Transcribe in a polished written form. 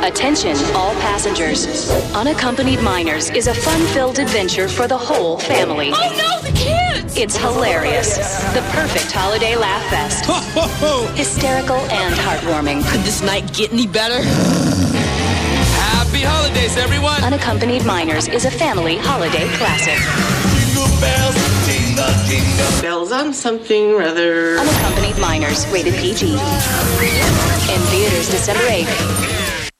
Attention, all passengers. Unaccompanied Minors is a fun-filled adventure for the whole family. Oh no, the kids! It's hilarious. The perfect holiday laugh fest. Ho, ho, ho. Hysterical and heartwarming. Could this night get any better? Happy holidays, everyone! Unaccompanied Minors is a family holiday classic. Jingle bells, jingle, jingle bells on something rather... Unaccompanied Minors, rated PG. In theaters December 8th.